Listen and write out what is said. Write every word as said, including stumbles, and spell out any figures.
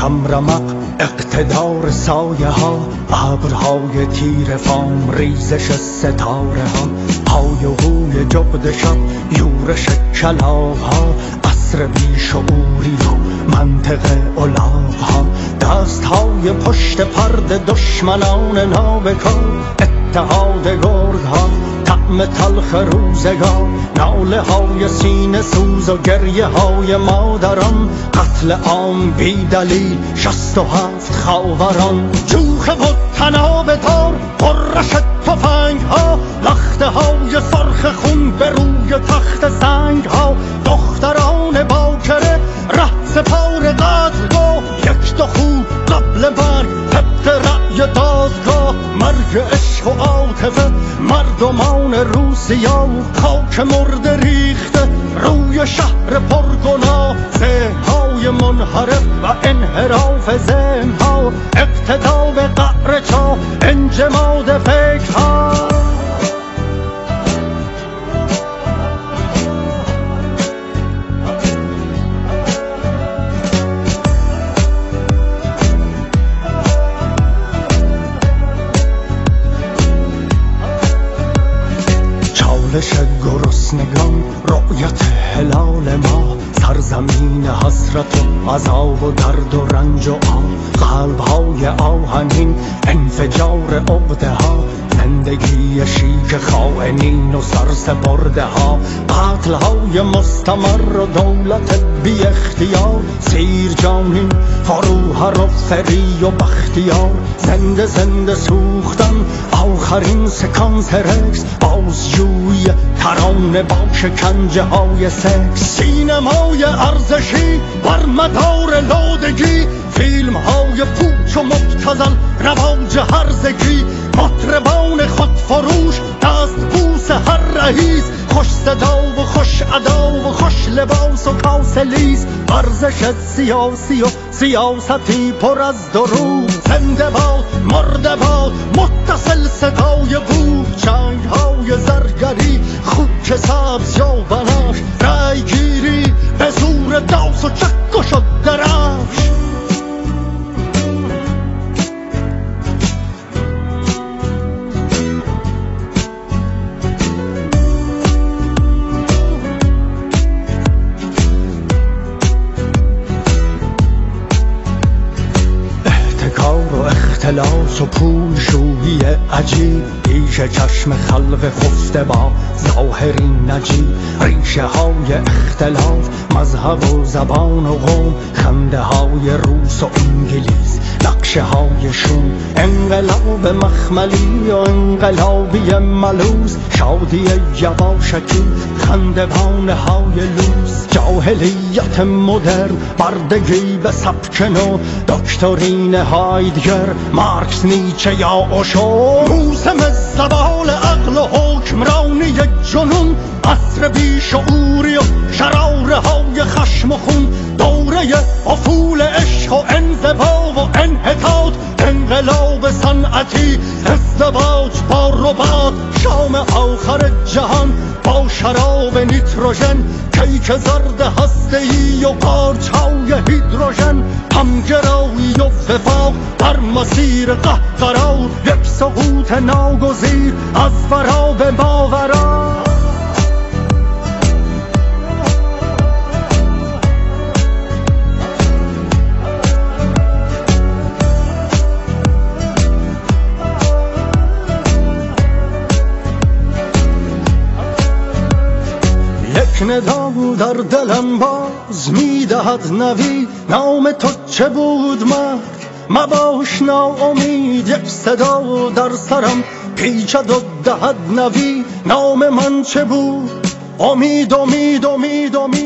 رمق اقتدار سایه ها، ابرهای تیر فام ریزش ستاره ها، های و هوی جغد شب یورش کلاغ ها، عصر بیشعوری و منطق الاغ ها، دست های پشت پرده دشمنان نابکار، اتحاد گرگ ها، طعم تلخ روزگار، ناله های سینه سوز و گریه های مادران، قتل عام بی دلیل شست و هفت خاوران، جوخه و تناب تار، قرش تفنگ ها، لخته های سرخ خون به روی تخت سنگ ها، دختران باکره ره سپار قتلگاه، یک دو خون قبل مرگ طبق رأی دادگاه، مرگ عشق و عاطفه مردمان روسیه، خاک مرده ریخته روی شهر پرگناه، ذهن‌های منحرف و انحراف ذهن‌ها، اقتدا به قعر چاه، انجماد فکرها. چالش گرسنگان، رؤیت هلال ما، سرزمین حسرت و عذاب و درد و رنج و آه، قلب‌های آهنین، انفجار عقده ها، زندگی شیک خائنین و سرسپرده ها، قتل های مستمر و دولت بی اختیار، سیر جانین، فروهر و فری و بختیار، زنده زنده سوختن، آخرین سکانس رکس، بازجویی ترانه با شکنجه های سکس، سینمای ارزشی بر مدار لودگی، فیلم های پوچ و مبتذل رواج هرزگی، مطربان خودفروش دست بوس هر رئیس، خوش صدا و خوش ادا و خوش لباس و کاسلیس، ورزش سیاسی و سیاستی پر از درود، زنده باد مرده باد متصل صدای بود، چنگ های زرگری خوک سبز یا بنفش، رای گیری به زور داس و چک و شد درفش. اختلاس و پولشویی عجیب، پیش چشم خلق خفته با ظاهری نجیب، ریشه های اختلاف مذهب و زبان و قوم، خنده های روس و انگلیس، نقشه های شوم، انقلاب مخملی و انقلابی ملوس، شادی یواشکی خندوانه های لوس، جاهلیت مدرن بردگی به سبک نو، دکترین هایدگر مارکس نیچه یا اوشو، موسم زوال عقل و حکمرانی جنون، عصر بیشعوری و شراره های خشم و خون، دوره افول عشق و انزوا و انحطاط، انقلاب صنعتی، ازدواج با ربات، شام آخر جهان با شراب نیتروژن، کیک زرد هسته‌ای و قارچ‌های هیدروژن، همگرایی و وفاق در مسیر قهقرا، یک سقوط ناگزیر از فرا به ماورا. ندا در دلم باز میدهد نوید، نام تو چه بود مرگ مباش ناامید، یک صدا در سرم پیچد و دهد نوید، نام من چه بود؟ امید امید امید امید.